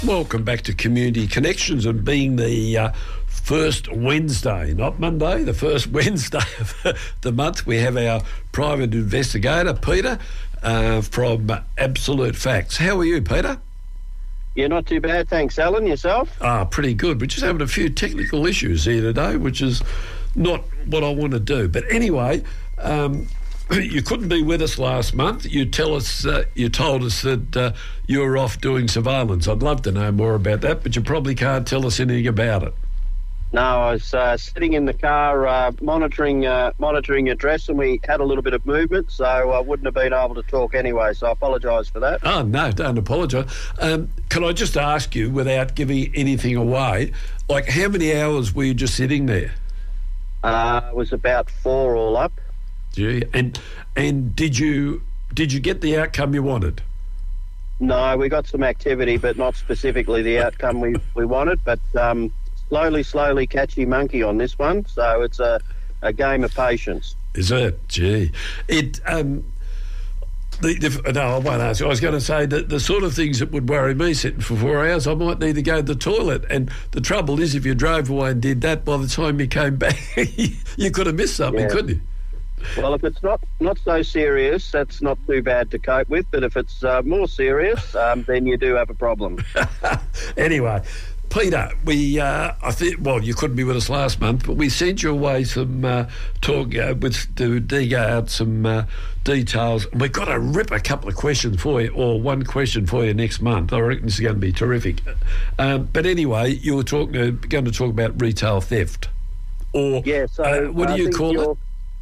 Welcome back to Community Connections, and being the first Wednesday, not Monday, the first Wednesday of the month, we have our private investigator, Peter, from Absolute Facts. How are you, Peter? Yeah, not too bad, thanks, Alan. Yourself? Pretty good. We're just having a few technical issues here today, which is not what I want to do. But anyway, you couldn't be with us last month. You told us that you were off doing surveillance. I'd love to know more about that, but you probably can't tell us anything about it. No, I was sitting in the car monitoring address, and we had a little bit of movement, so I wouldn't have been able to talk anyway, so I apologise for that. Oh, no, don't apologise. Can I just ask you, without giving anything away, like how many hours were you just sitting there? It was about 4 all up. Gee, and did you get the outcome you wanted? No, we got some activity, but not specifically the outcome we wanted, but slowly catchy monkey on this one, so it's a game of patience. Is it? Gee. No, I won't ask you. I was going to say that the sort of things that would worry me sitting for 4 hours, I might need to go to the toilet. And the trouble is, if you drove away and did that, by the time you came back, you could have missed something, couldn't you? Well, if it's not so serious, that's not too bad to cope with. But if it's more serious, then you do have a problem. Anyway, Peter, I think, well, you couldn't be with us last month, but we sent you away some to dig out some details. We've got to rip a couple of questions for you, or one question for you next month. I reckon this is going to be terrific. But anyway, you were going to talk about retail theft, or what do you call it?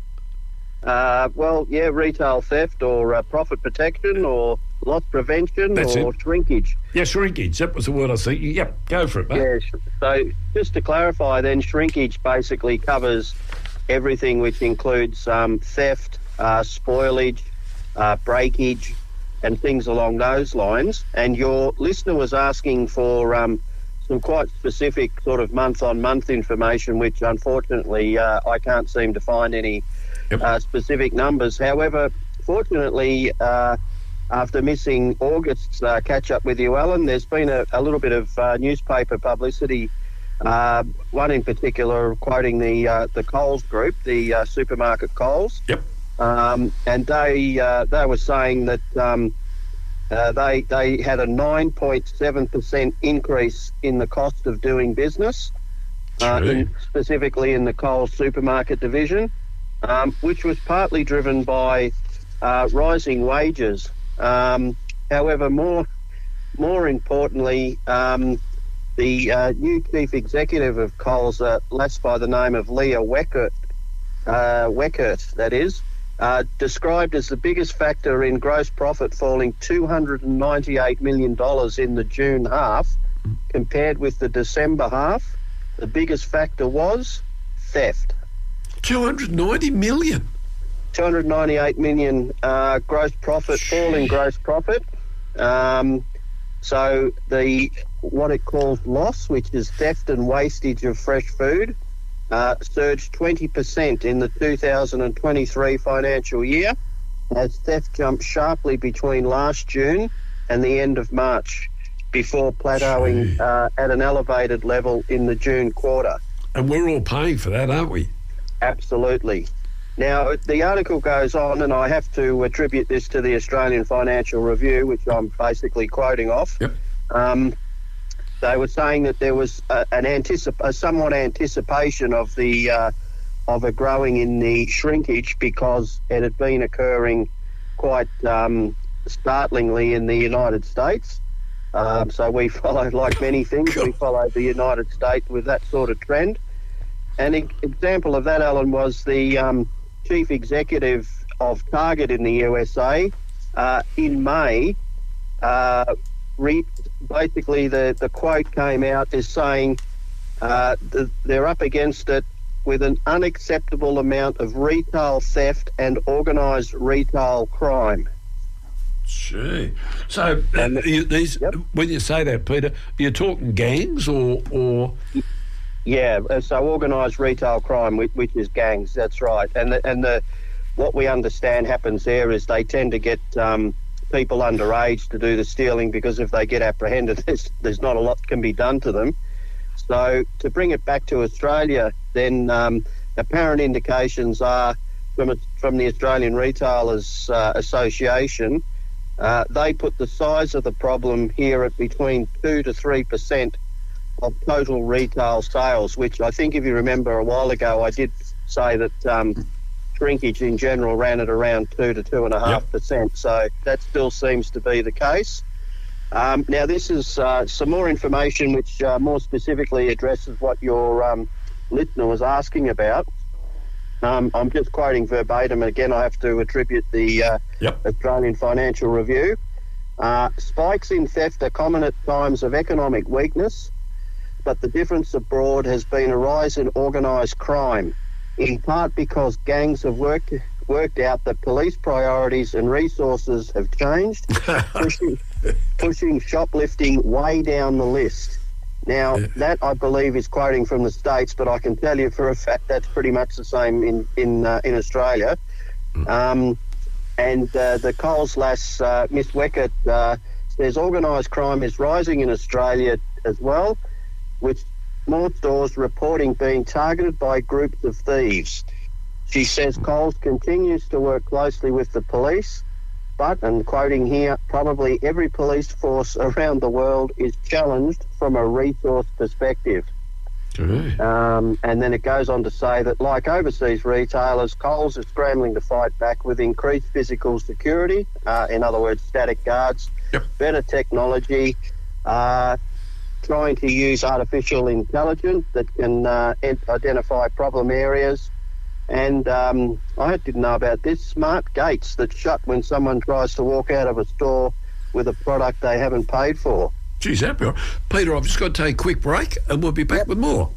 Retail theft, or profit protection, or loss prevention, shrinkage. Yeah, shrinkage. That was the word I was thinking. Yep, go for it, mate. Yeah, so just to clarify then, shrinkage basically covers everything, which includes theft, spoilage, breakage, and things along those lines. And your listener was asking for some quite specific sort of month-on-month information, which unfortunately I can't seem to find any specific numbers. However, fortunately, after missing August's catch-up with you, Alan, there's been a little bit of newspaper publicity, one in particular quoting the Coles Group, the supermarket Coles. Yep. And they were saying that they had a 9.7% increase in the cost of doing business, specifically in the Coles supermarket division, which was partly driven by rising wages. However, more importantly, the new chief executive of Coles, lass by the name of Leah Weckert, that is, described as the biggest factor in gross profit falling $298 million in the June half compared with the December half. The biggest factor was theft. 290 million. 298 million gross profit, fall in gross profit. So what it calls loss, which is theft and wastage of fresh food, surged 20% in the 2023 financial year, as theft jumped sharply between last June and the end of March, before plateauing at an elevated level in the June quarter. And we're all paying for that, aren't we? Absolutely. Now, the article goes on, and I have to attribute this to the Australian Financial Review, which I'm basically quoting off. Yep. They were saying that there was a somewhat anticipation of a growing in the shrinkage, because it had been occurring quite startlingly in the United States. So we followed, like many things, we followed the United States with that sort of trend. An example of that, Alan, was the chief executive of Target in the USA in May. Basically, the quote came out as saying they're up against it with an unacceptable amount of retail theft and organised retail crime. Gee. So when you say that, Peter, you're talking gangs or? Yeah, so organised retail crime, which is gangs, that's right. And what we understand happens there is they tend to get people underage to do the stealing, because if they get apprehended, there's not a lot can be done to them. So to bring it back to Australia, then apparent indications are from the Australian Retailers Association. They put the size of the problem here at between 2 to 3% of total retail sales, which I think, if you remember a while ago, I did say that shrinkage in general ran at around 2 to 2.5%. Yep. So that still seems to be the case. Now, this is some more information which more specifically addresses what your listener was asking about. I'm just quoting verbatim. Again, I have to attribute the Australian Financial Review. Spikes in theft are common at times of economic weakness, but the difference abroad has been a rise in organised crime, in part because gangs have worked out that police priorities and resources have changed, pushing shoplifting way down the list. Now, that, I believe, is quoting from the States, but I can tell you for a fact that's pretty much the same in Australia. And the Coles lass, Miss Weckert, says organised crime is rising in Australia as well, with more stores reporting being targeted by groups of thieves. She says Coles continues to work closely with the police, but, and quoting here, probably every police force around the world is challenged from a resource perspective. And then it goes on to say that, like overseas retailers, Coles is scrambling to fight back with increased physical security, in other words, static guards, better technology, trying to use artificial intelligence that can identify problem areas. And I didn't know about this, smart gates that shut when someone tries to walk out of a store with a product they haven't paid for. Geez, happy. Peter, I've just got to take a quick break and we'll be back with more.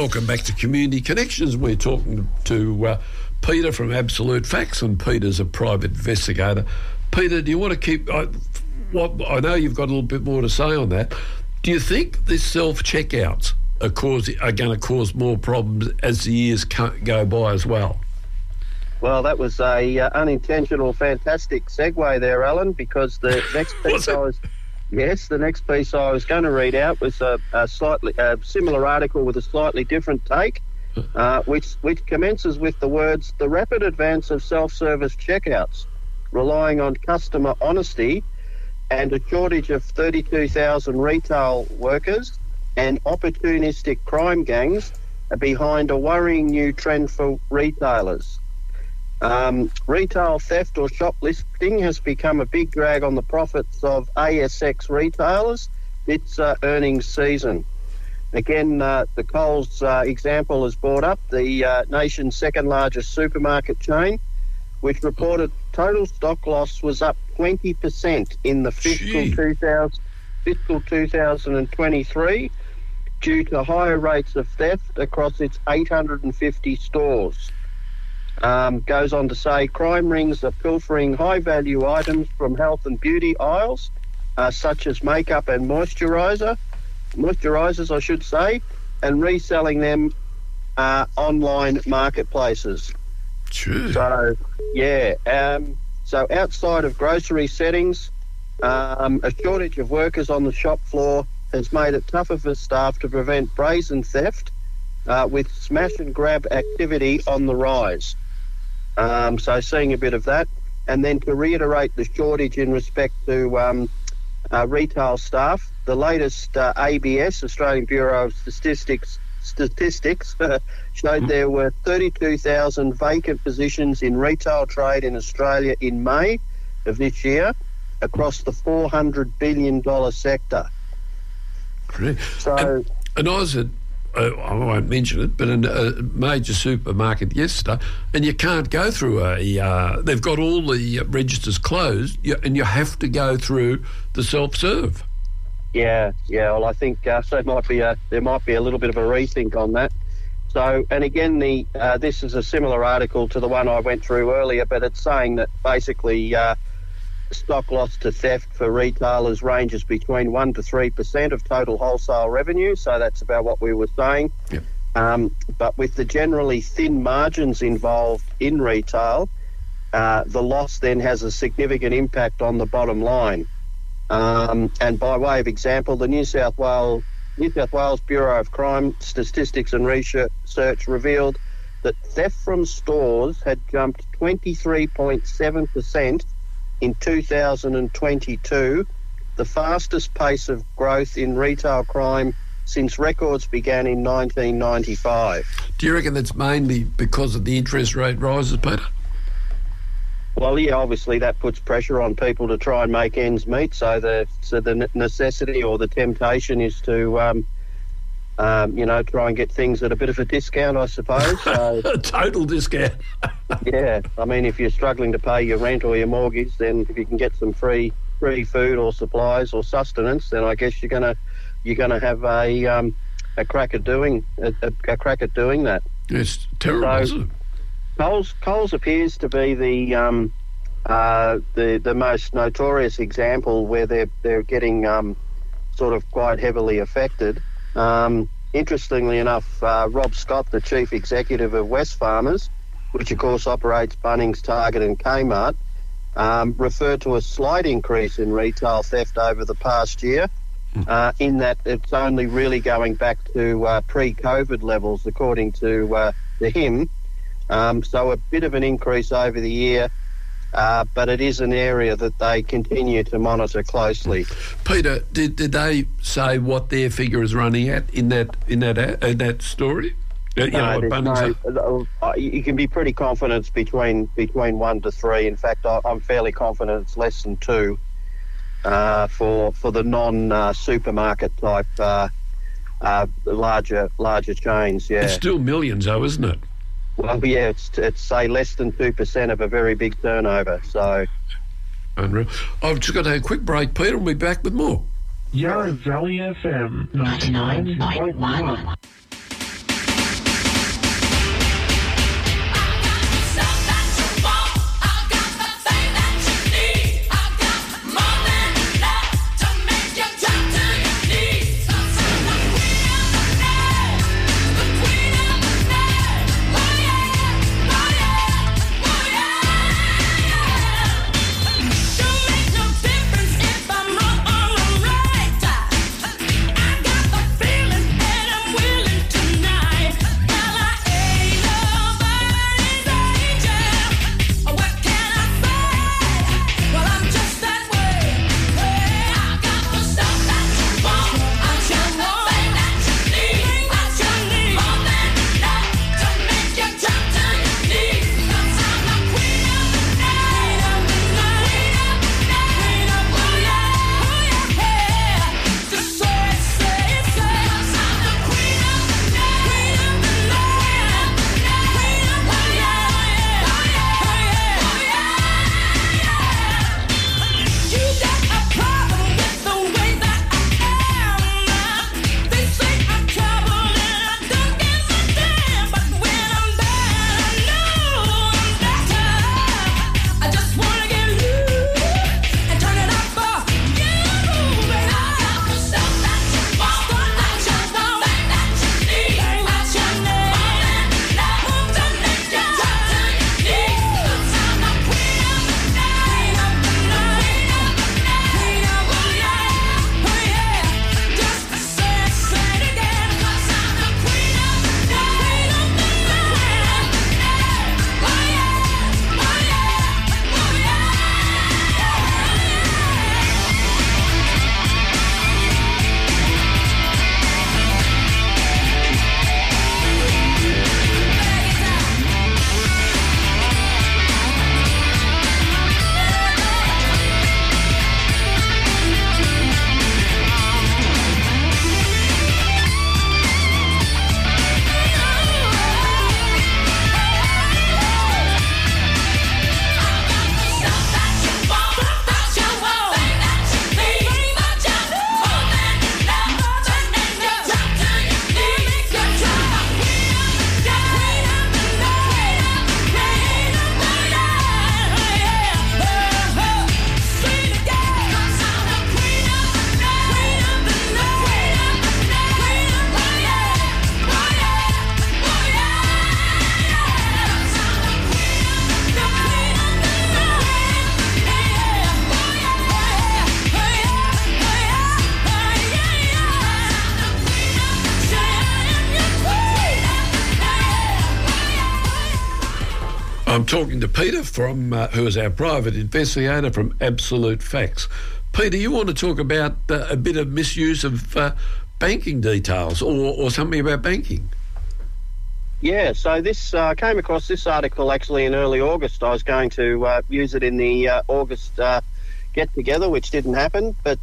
Welcome back to Community Connections. We're talking to Peter from Absolute Facts, and Peter's a private investigator. Peter, do you want to keep... I know you've got a little bit more to say on that. Do you think this self-checkouts are going to cause more problems as the years go by as well? Well, that was a unintentional, fantastic segue there, Alan, because the next piece the next piece I was going to read out was a slightly similar article with a slightly different take, which commences with the words, "The rapid advance of self-service checkouts, relying on customer honesty and a shortage of 32,000 retail workers and opportunistic crime gangs are behind a worrying new trend for retailers. Retail theft or shoplifting has become a big drag on the profits of ASX retailers this earnings season." Again, the Coles example is brought up, the nation's second largest supermarket chain, which reported total stock loss was up 20% in the fiscal 2023 due to higher rates of theft across its 850 stores. Goes on to say crime rings are pilfering high-value items from health and beauty aisles, such as makeup and moisturisers, I should say, and reselling them online marketplaces. True. So, yeah. So outside of grocery settings, a shortage of workers on the shop floor has made it tougher for staff to prevent brazen theft, with smash and grab activity on the rise. So seeing a bit of that. And then to reiterate the shortage in respect to retail staff, the latest ABS, Australian Bureau of Statistics, showed there were 32,000 vacant positions in retail trade in Australia in May of this year across the $400 billion sector. Great. So, and I was at, I won't mention it, but in a major supermarket yesterday, and you can't go through they've got all the registers closed, and you have to go through the self-serve. Yeah. Well, I think so. There might be a little bit of a rethink on that. So, and again, this is a similar article to the one I went through earlier, but it's saying that basically stock loss to theft for retailers ranges between 1% to 3% of total wholesale revenue. So that's about what we were saying. Yep. But with the generally thin margins involved in retail, the loss then has a significant impact on the bottom line. And by way of example, the New South Wales Bureau of Crime Statistics and Research revealed that theft from stores had jumped 23.7% in 2022, the fastest pace of growth in retail crime since records began in 1995. Do you reckon that's mainly because of the interest rate rises, Peter? Well, yeah, obviously that puts pressure on people to try and make ends meet. So the necessity or the temptation is to, try and get things at a bit of a discount, I suppose. So, a total discount. Yeah, I mean, if you're struggling to pay your rent or your mortgage, then if you can get some free food or supplies or sustenance, then I guess you're gonna have a crack at doing that. It's terrible, isn't it? Coles appears to be the most notorious example where they're getting sort of quite heavily affected. Interestingly enough, Rob Scott, the chief executive of Wesfarmers, which of course operates Bunnings, Target and Kmart, referred to a slight increase in retail theft over the past year, in that it's only really going back to pre-COVID levels, according to him. So a bit of an increase over the year, but it is an area that they continue to monitor closely. Peter, did they say what their figure is running at in that story? You can be pretty confident it's between 1 to 3. In fact, I'm fairly confident it's less than 2 for the non-supermarket type larger chains. Yeah, it's still millions, though, isn't it? Well, yeah, it's say less than 2% of a very big turnover. So, unreal. I've just got to take a quick break, Peter. We'll be back with more. Yarra Valley FM 99.1. I'm talking to Peter from who is our private investigator from Absolute Facts. Peter, you want to talk about a bit of misuse of banking details or something about banking? Yeah, so this came across this article actually in early August. I was going to use it in the August get-together, which didn't happen, but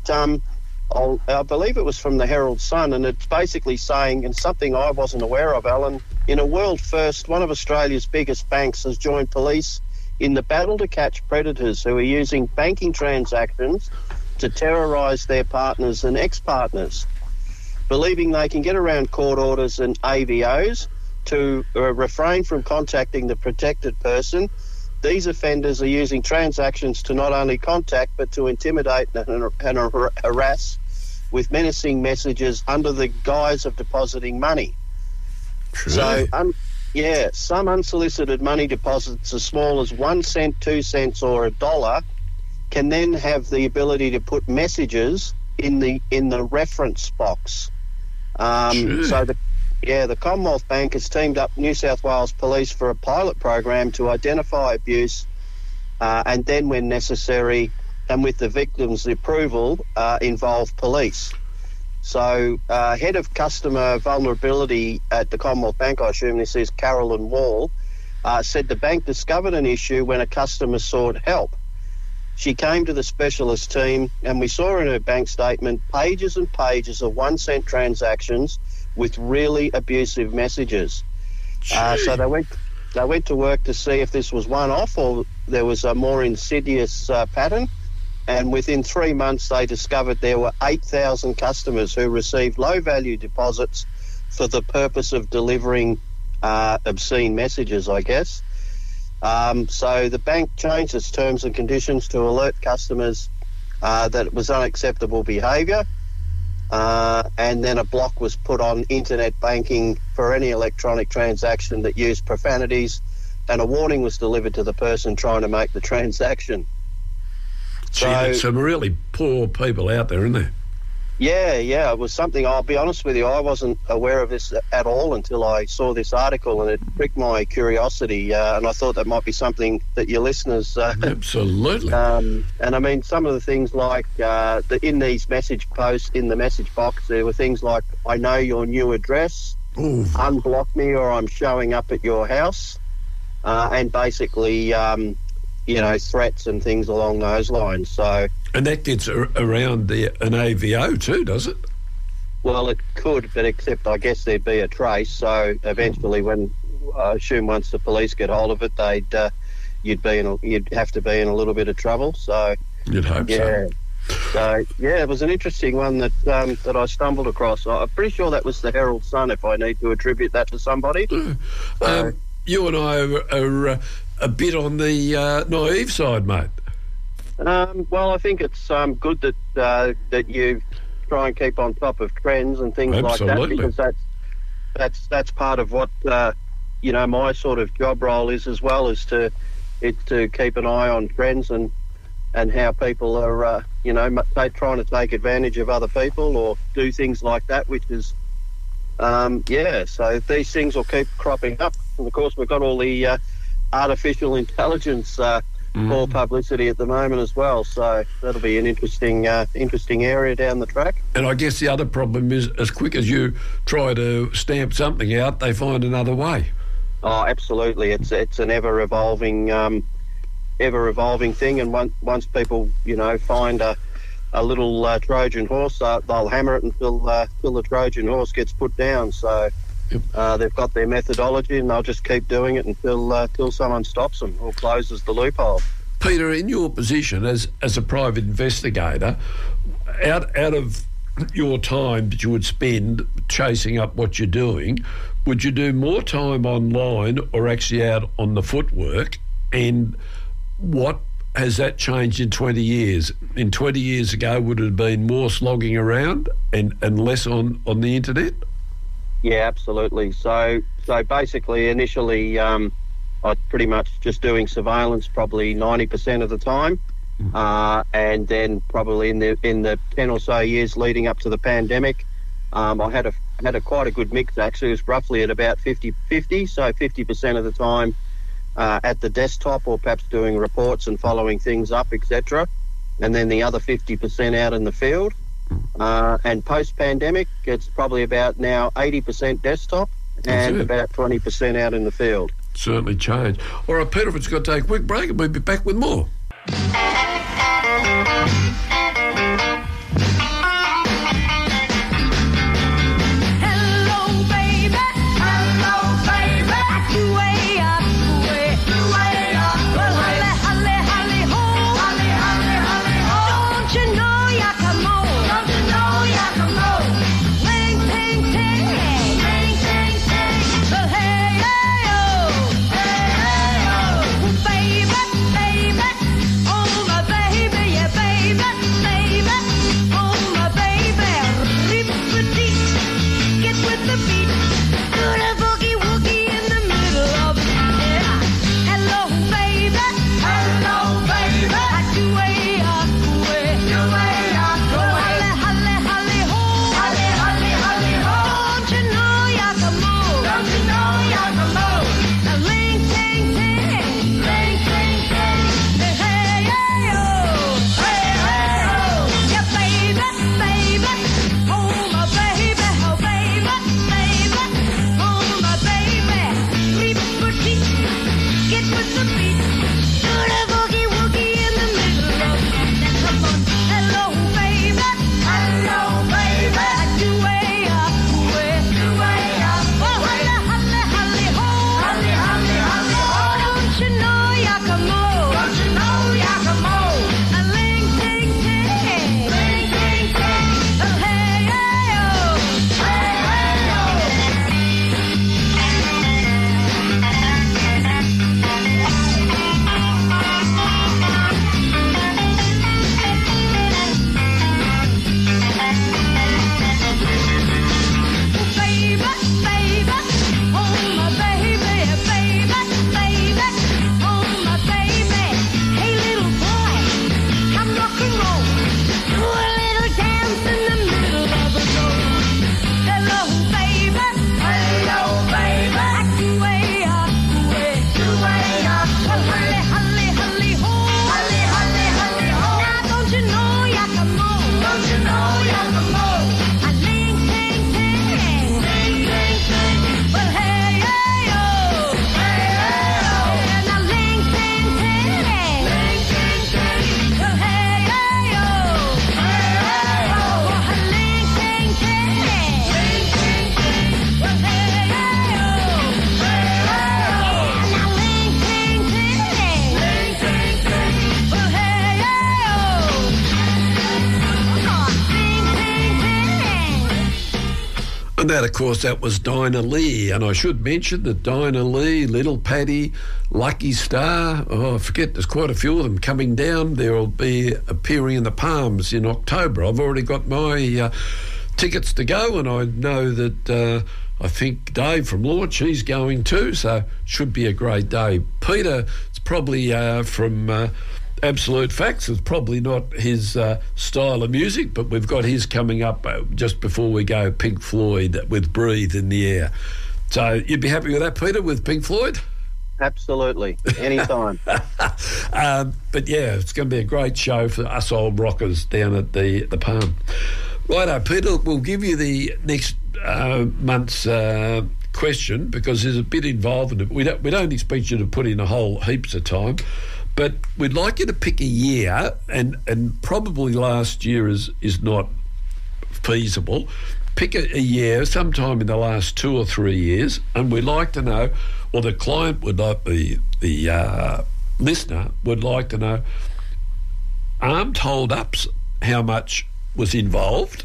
I believe it was from the Herald Sun, and it's basically saying, and something I wasn't aware of, Alan, in a world first, one of Australia's biggest banks has joined police in the battle to catch predators who are using banking transactions to terrorise their partners and ex-partners, believing they can get around court orders and AVOs to refrain from contacting the protected person. These offenders are using transactions to not only contact but to intimidate and harass with menacing messages under the guise of depositing money. Really? So, some unsolicited money deposits as small as 1 cent, 2 cents or $1 can then have the ability to put messages in the reference box. So the Commonwealth Bank has teamed up New South Wales Police for a pilot program to identify abuse and then, when necessary and with the victim's approval, involve police. So head of customer vulnerability at the Commonwealth Bank, I assume this is Carolyn Wall, said the bank discovered an issue when a customer sought help. She came to the specialist team and we saw in her bank statement pages and pages of 1 cent transactions with really abusive messages. So they went to work to see if this was one-off or there was a more insidious pattern. And within 3 months, they discovered there were 8,000 customers who received low-value deposits for the purpose of delivering obscene messages, I guess. So the bank changed its terms and conditions to alert customers that it was unacceptable behaviour. And then a block was put on internet banking for any electronic transaction that used profanities, and a warning was delivered to the person trying to make the transaction. So some really poor people out there, isn't there? Yeah, it was something, I'll be honest with you, I wasn't aware of this at all until I saw this article, and it pricked my curiosity, and I thought that might be something that your listeners... Absolutely. And I mean, some of the things like in these message posts, in the message box, there were things like, I know your new address, Ooh. Unblock me or I'm showing up at your house, and basically... threats and things along those lines. So, and that gets around an AVO too, does it? Well, it could, but except I guess there'd be a trace. So eventually, when I assume once the police get hold of it, you'd have to be in a little bit of trouble. So you'd hope so. So it was an interesting one that I stumbled across. I'm pretty sure that was the Herald Sun, if I need to attribute that to somebody. You and I are a bit on the naive side, mate. Well, I think it's good that you try and keep on top of trends and things Absolutely. like that, because that's part of what my sort of job role is as well, is to keep an eye on trends and how people are they trying to take advantage of other people or do things like that, which is so these things will keep cropping up, and of course we've got all the artificial intelligence for publicity at the moment as well, so that'll be an interesting area down the track. And I guess the other problem is, as quick as you try to stamp something out, they find another way. Oh, absolutely. It's an ever evolving thing, and once people find a little Trojan horse, they'll hammer it until the Trojan horse gets put down. So they've got their methodology, and they'll just keep doing it until someone stops them or closes the loophole. Peter, in your position as a private investigator, out of your time that you would spend chasing up what you're doing, would you do more time online or actually out on the footwork? And what has that changed in 20 years? In 20 years ago, would it have been more slogging around and less on the internet? Yeah, absolutely. So basically, initially, I was pretty much just doing surveillance probably 90% of the time, and then probably in the 10 or so years leading up to the pandemic, I had a quite a good mix actually. It was roughly at about 50-50. So 50% of the time at the desktop or perhaps doing reports and following things up, etc. And then the other 50% out in the field. And post-pandemic, it's probably about now 80% desktop and about 20% out in the field. Certainly changed. All right, Peter, it's got to take a quick break and we'll be back with more. And that, of course, that was Dinah Lee. And I should mention that Dinah Lee, Little Paddy, Lucky Star, I forget, there's quite a few of them coming down. They'll be appearing in the Palms in October. I've already got my tickets to go, and I know that I think Dave from Launch, he's going too, so should be a great day. Peter, it's probably from Absolute Facts. It's probably not his style of music, but we've got his coming up just before we go, Pink Floyd with Breathe in the Air. So you'd be happy with that, Peter, with Pink Floyd? Absolutely, anytime. But yeah, it's going to be a great show for us old rockers down at the Palm. Righto, Peter, we'll give you the next month's question because there's a bit involved in it. We don't expect you to put in a whole heaps of time, but we'd like you to pick a year, and probably last year is not feasible. Pick a year, sometime in the last 2 or 3 years, and we'd like to know, or the client would like, the listener would like to know, armed hold-ups, how much was involved.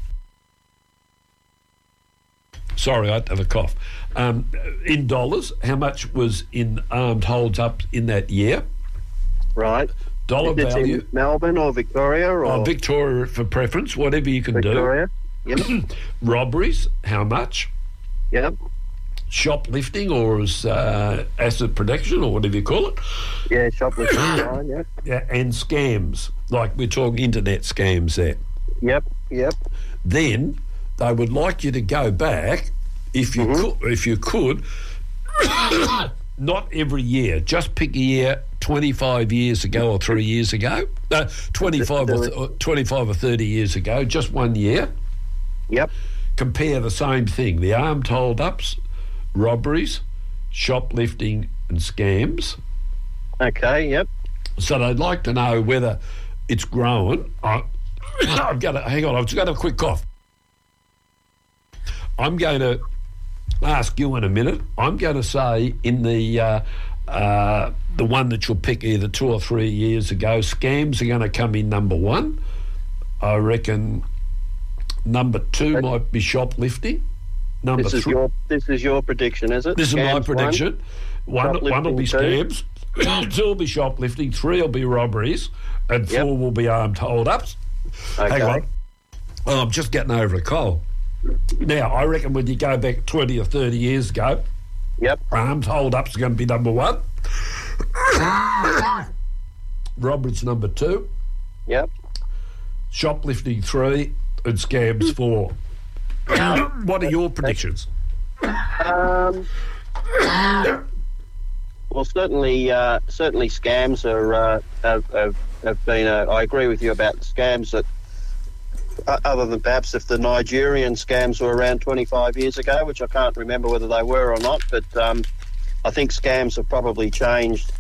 Sorry, I have a cough. In dollars, how much was in armed holds-ups in that year? Right. Dollar value. In Melbourne or Victoria? Or Victoria for preference, whatever you can Victoria. do. Yep. Robberies, how much? Yep. Shoplifting or as asset protection or whatever you call it. Yeah, shoplifting, fine, yeah. Yeah, and scams, like we're talking internet scams there. Yep. Then they would like you to go back, if you could, not every year. Just pick a year 25 years ago or 3 years ago. 25 or 30 years ago, just 1 year. Yep. Compare the same thing. The armed hold-ups, robberies, shoplifting and scams. Okay, yep. So they'd like to know whether it's growing. I've got to, hang on, I've just got a quick cough. I'm going to ask you in a minute. I'm going to say in the one that you'll pick either 2 or 3 years ago, scams are going to come in number 1. I reckon number 2 might be shoplifting. Number this is 3. This is your prediction, is it? This Scams is my prediction. One will be scams. 2 will be shoplifting. 3 will be robberies, and 4 will be armed hold-ups. Okay. Hang on. Oh, I'm just getting over a cold. Now, I reckon when you go back 20 or 30 years ago, yep, armed hold-ups are going to be number 1. Robberies number 2. Yep. Shoplifting 3 and scams 4. What are your predictions? Well, certainly scams have been. I agree with you about scams that. Other than perhaps if the Nigerian scams were around 25 years ago, which I can't remember whether they were or not, but I think scams have probably changed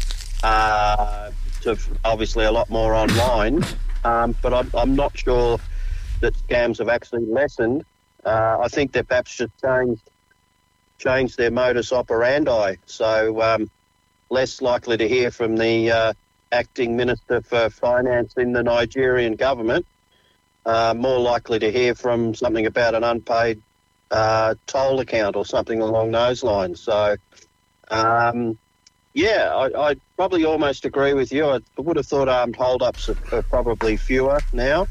to obviously a lot more online, but I'm not sure that scams have actually lessened. I think they've perhaps just changed their modus operandi, so less likely to hear from the acting Minister for Finance in the Nigerian government. More likely to hear from something about an unpaid toll account or something along those lines. So, I probably almost agree with you. I would have thought armed hold-ups are probably fewer now.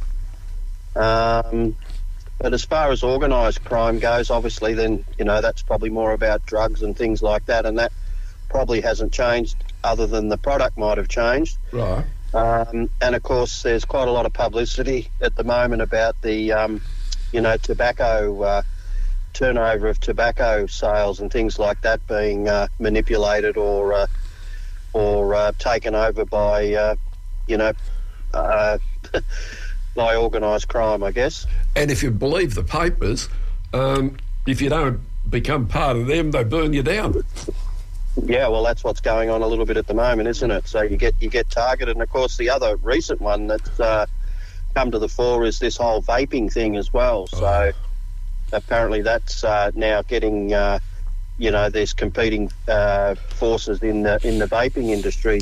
But as far as organised crime goes, obviously, then, that's probably more about drugs and things like that, and that probably hasn't changed other than the product might have changed. Right. And of course, there's quite a lot of publicity at the moment about the, tobacco turnover of tobacco sales and things like that being manipulated or taken over by, by organised crime, I guess. And if you believe the papers, if you don't become part of them, they burn you down. Yeah, well, that's what's going on a little bit at the moment, isn't it? So you get targeted, and of course the other recent one that's come to the fore is this whole vaping thing as well. So apparently that's now getting, there's competing forces in the vaping industry.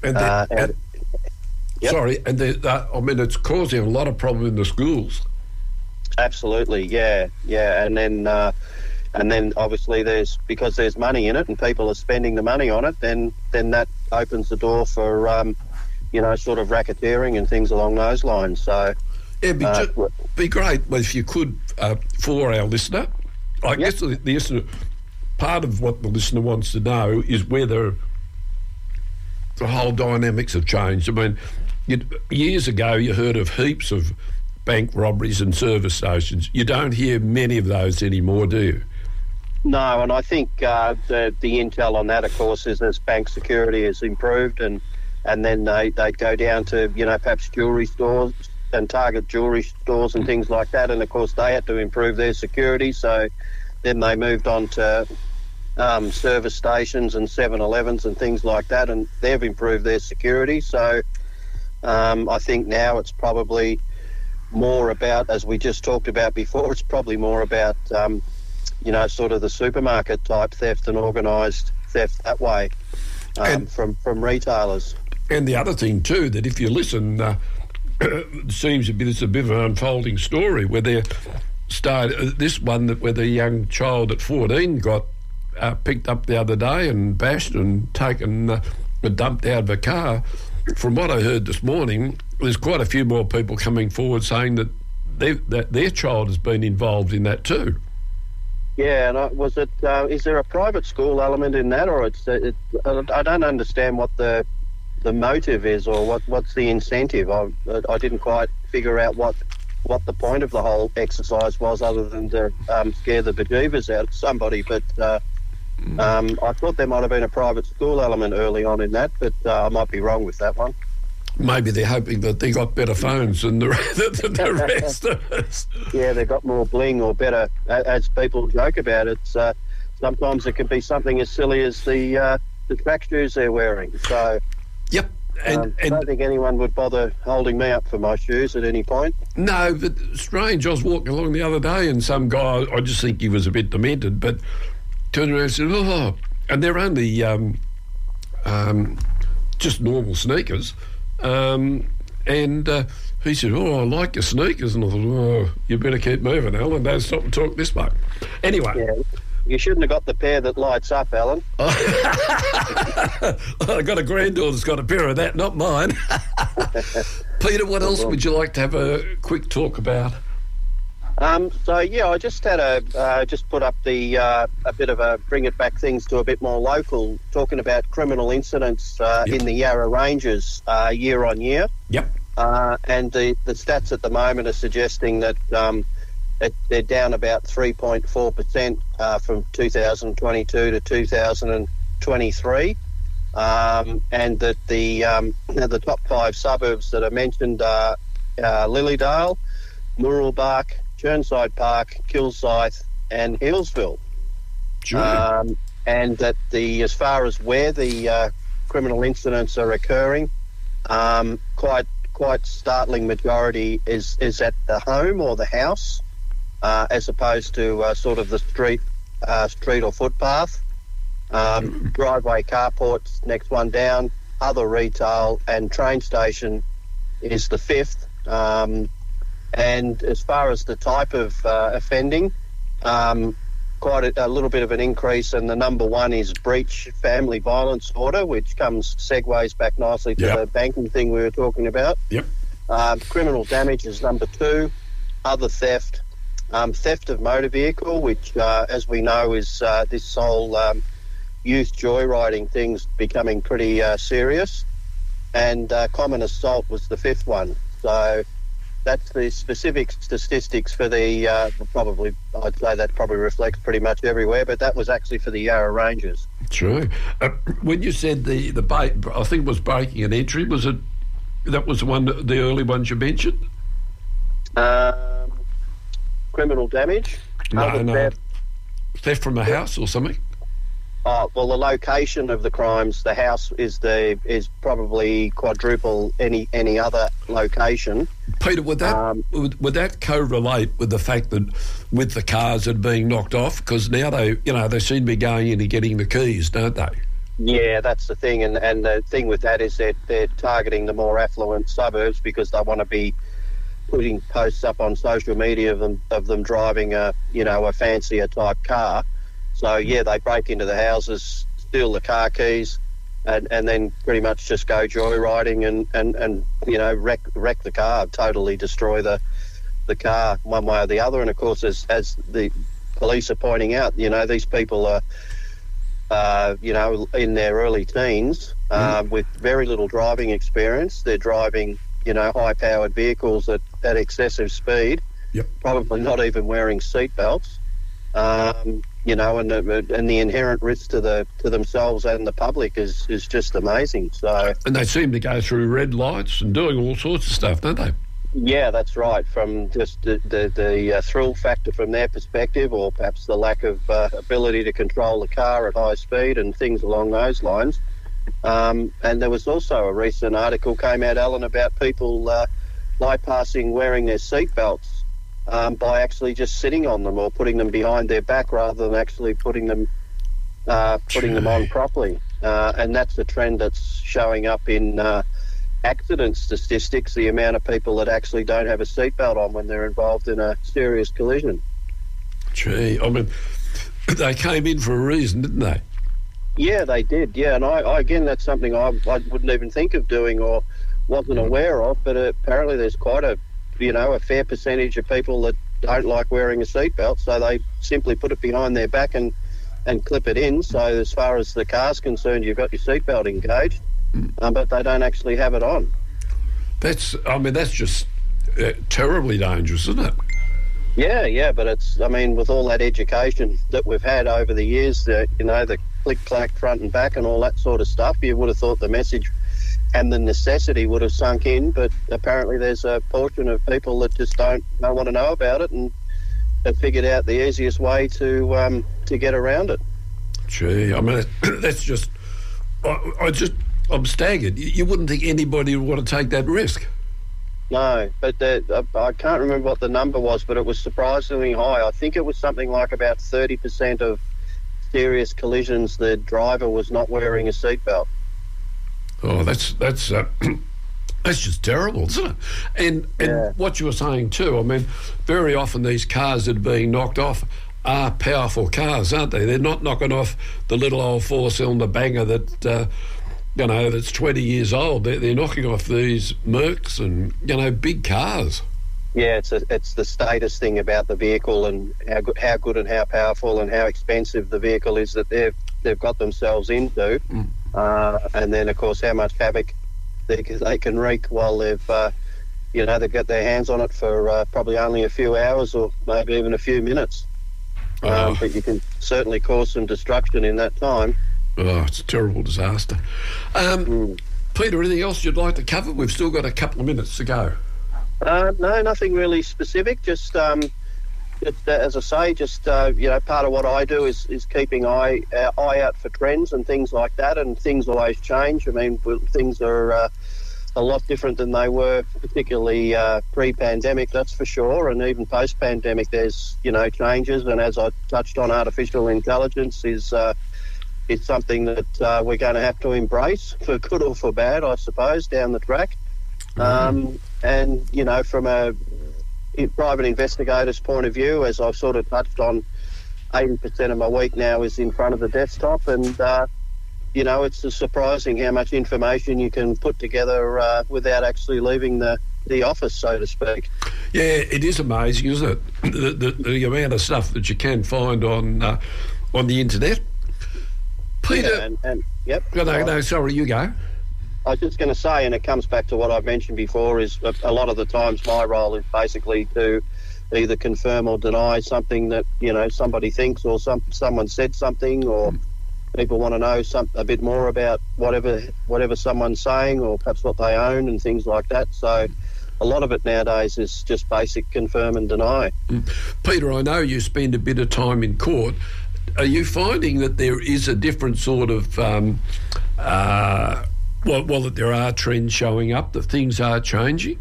Sorry, and it's causing a lot of problem in the schools. Absolutely, yeah, and then obviously because there's money in it and people are spending the money on it, then that opens the door for sort of racketeering and things along those lines. So it'd be great if you could for our listener. I guess the listener, part of what the listener wants to know is whether the whole dynamics have changed. I mean, years ago you heard of heaps of bank robberies and service stations. You don't hear many of those anymore, do you? No, and I think the intel on that, of course, is as bank security has improved, and then they go down to perhaps jewellery stores and target jewellery stores and things like that, and of course they had to improve their security, so then they moved on to service stations and 7-Elevens and things like that, and they've improved their security. So I think now it's probably more about, as we just talked about before, it's probably more about sort of the supermarket type theft and organised theft that way from retailers. And the other thing too, that if you listen, seems it's a bit of an unfolding story where they started this one where the young child at 14 got picked up the other day and bashed and taken dumped out of a car. From what I heard this morning, there's quite a few more people coming forward saying that their child has been involved in that too. Yeah, and is there a private school element in that, or I don't understand what the motive is, or what's the incentive. I didn't quite figure out what the point of the whole exercise was, other than to scare the bejeebers out of somebody. But I thought there might have been a private school element early on in that, but I might be wrong with that one. Maybe they're hoping that they got better phones than the rest of us. Yeah, they've got more bling or better, as people joke about it. Sometimes it can be something as silly as the track shoes they're wearing. So, yep. And I don't think anyone would bother holding me up for my shoes at any point. No, but strange. I was walking along the other day and some guy, I just think he was a bit demented, but turned around and said, oh, and they're only just normal sneakers. And he said, oh, I like your sneakers. And I thought, oh, you better keep moving, Alan. Don't stop and talk this way. Anyway. Yeah. You shouldn't have got the pair that lights up, Alan. I got a granddaughter that's got a pair of that, not mine. Peter, what else would you like to have a quick talk about? I just had just put up a bit of a bring it back things to a bit more local, talking about criminal incidents in the Yarra Ranges year on year. Yep. And the stats at the moment are suggesting that they're down about 3.4% from 2022 to 2023, and that the top 5 suburbs that are mentioned are Lilydale, Mooroolbark, Churnside Park, Kilsyth, and Healesville. Sure. And that as far as where the criminal incidents are occurring, quite startling majority is at the home or the house, as opposed to sort of the street or footpath. Driveway, carports, next one down. Other retail and train station is the 5th. And as far as the type of offending, quite a little bit of an increase, and the number 1 is breach family violence order, which segues back nicely to the banking thing we were talking about. Yep. Criminal damage is number 2. Other theft. Theft of motor vehicle, which, as we know, is this whole youth joyriding thing's becoming pretty serious. And common assault was the 5th one. So that's the specific statistics for the I'd say that probably reflects pretty much everywhere, but that was actually for the Yarra Ranges. True. When you said the I think it was breaking an entry, was it that was the early ones you mentioned? Criminal damage. No. Theft from a house or something? Well, the location of the crimes, the house is probably quadruple any other location. Peter, would that correlate with the fact that with the cars that are being knocked off, because now they seem to be going in and getting the keys, don't they? Yeah, that's the thing, and the thing with that is that they're targeting the more affluent suburbs because they want to be putting posts up on social media of them driving a fancier type car. So yeah, they break into the houses, steal the car keys, and then pretty much just go joyriding and wreck the car, totally destroy the car one way or the other. And of course, as the police are pointing out, these people are in their early teens with very little driving experience. They're driving high-powered vehicles at excessive speed. Yep. Probably not even wearing seatbelts. And the inherent risk to themselves and the public is just amazing. So, and they seem to go through red lights and doing all sorts of stuff, don't they? Yeah, that's right. From just the thrill factor from their perspective, or perhaps the lack of ability to control the car at high speed and things along those lines. And there was also a recent article came out, Alan, about people bypassing wearing their seatbelts by actually just sitting on them or putting them behind their back rather than actually putting them on properly. And that's a trend that's showing up in accident statistics, the amount of people that actually don't have a seatbelt on when they're involved in a serious collision. Gee, I mean, they came in for a reason, didn't they? Yeah, they did, yeah. And I again, that's something I wouldn't even think of doing or wasn't aware of, but apparently there's quite a fair percentage of people that don't like wearing a seatbelt, so they simply put it behind their back and clip it in. So as far as the car's concerned, you've got your seatbelt engaged, but they don't actually have it on. That's just terribly dangerous, isn't it? Yeah, but with all that education that we've had over the years, the click-clack front and back and all that sort of stuff, you would have thought the message and the necessity would have sunk in, but apparently there's a portion of people that just don't want to know about it and have figured out the easiest way to get around it. Gee, that's just... I'm staggered. You wouldn't think anybody would want to take that risk. No, but I can't remember what the number was, but it was surprisingly high. I think it was something like about 30% of serious collisions, the driver was not wearing a seatbelt. Oh, that's just terrible, isn't it? And what you were saying too, very often these cars that are being knocked off are powerful cars, aren't they? They're not knocking off the little old four-cylinder banger that... that's 20 years old. They're knocking off these Mercs and, big cars. Yeah, it's the status thing about the vehicle and how good and how powerful and how expensive the vehicle is that they've got themselves into. And then, of course, how much havoc they can wreak while they've got their hands on it for probably only a few hours or maybe even a few minutes. But you can certainly cause some destruction in that time. Oh, it's a terrible disaster. Peter, anything else you'd like to cover? We've still got a couple of minutes to go. No, nothing really specific. Just as I say, part of what I do is keeping eye out for trends and things like that, and things always change. Things are a lot different than they were, particularly pre-pandemic, that's for sure, and even post-pandemic there's, changes, and as I touched on, artificial intelligence is something that we're going to have to embrace, for good or for bad, I suppose, down the track. And, from a private investigator's point of view, as I've sort of touched on, 80% of my week now is in front of the desktop, and, it's surprising how much information you can put together without actually leaving the office, so to speak. Yeah, it is amazing, isn't it? The amount of stuff that you can find on the internet. Peter, yep. No, sorry, you go. I was just going to say, and it comes back to what I mentioned before, is a lot of the times my role is basically to either confirm or deny something that somebody thinks, or someone said something, or people want to know a bit more about whatever someone's saying, or perhaps what they own and things like that. So a lot of it nowadays is just basic confirm and deny. Peter, I know you spend a bit of time in court. Are you finding that there is a different sort of, that there are trends showing up, that things are changing?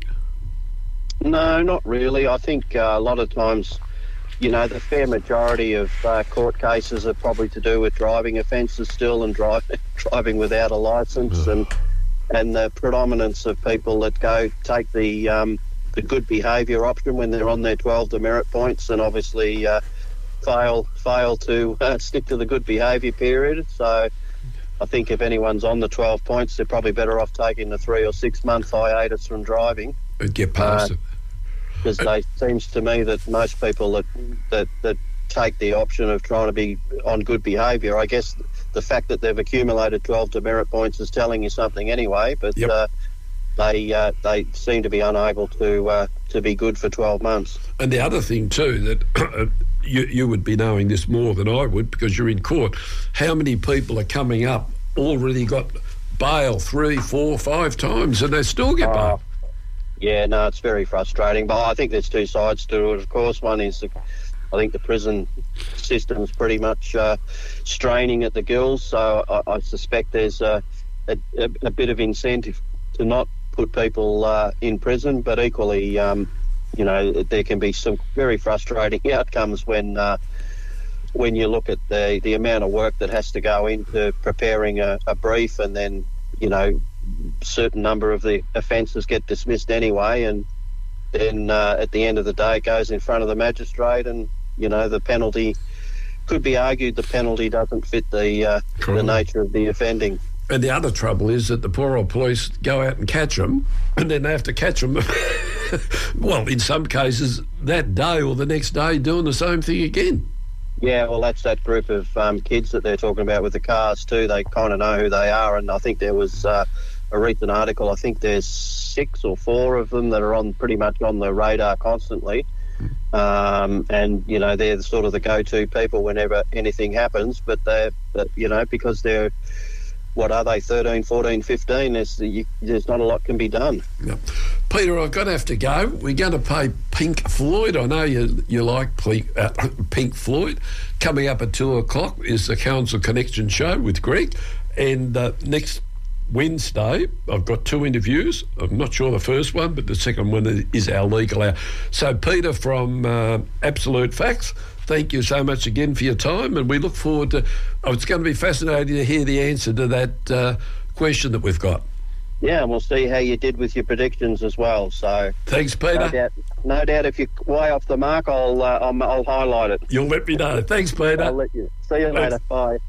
No, not really. I think a lot of times, the fair majority of court cases are probably to do with driving offences still, and driving without a licence, and the predominance of people that take the good behaviour option when they're on their 12 demerit points, and obviously fail to stick to the good behaviour period. So I think if anyone's on the 12 points, they're probably better off taking the 3 or 6 month hiatus from driving. And get past it. Because it seems to me that most people that take the option of trying to be on good behaviour, I guess the fact that they've accumulated 12 demerit points is telling you something anyway, but they seem to be unable to be good for 12 months. And the other thing too, that you would be knowing this more than I would because you're in court, how many people are coming up already got bail 3, 4, 5 times and they still get bail? Yeah, no, it's very frustrating, but I think there's two sides to it. Of course, one is I think the prison system's pretty much straining at the gills, so I suspect there's a bit of incentive to not put people in prison, but equally, there can be some very frustrating outcomes when you look at the amount of work that has to go into preparing a brief, and then, certain number of the offences get dismissed anyway, and then at the end of the day it goes in front of the magistrate, and the penalty could be argued the penalty doesn't fit the nature of the offending. And the other trouble is that the poor old police go out and catch them, and then they have to catch them well, in some cases that day or the next day doing the same thing again. Yeah, well, that's that group of kids that they're talking about with the cars too. They kind of know who they are, and I think there was a recent article, I think there's 6 or 4 of them that are pretty much on the radar constantly, and they're sort of the go-to people whenever anything happens. But because they're, what are they, 13, 14, 15? There's not a lot can be done. Yep. Peter, I've got to have to go. We're going to play Pink Floyd. I know you like Pink Floyd. Coming up at 2:00 is the Council Connection show with Greg. And next Wednesday, I've got 2 interviews. I'm not sure the first one, but the second one is our legal hour. So, Peter from Absolute Facts, thank you so much again for your time, and we look forward to... it's going to be fascinating to hear the answer to that question that we've got. Yeah, and we'll see how you did with your predictions as well. So thanks, Peter. No doubt if you're way off the mark, I'll highlight it. You'll let me know. Thanks, Peter. I'll let you. See you later. Bye.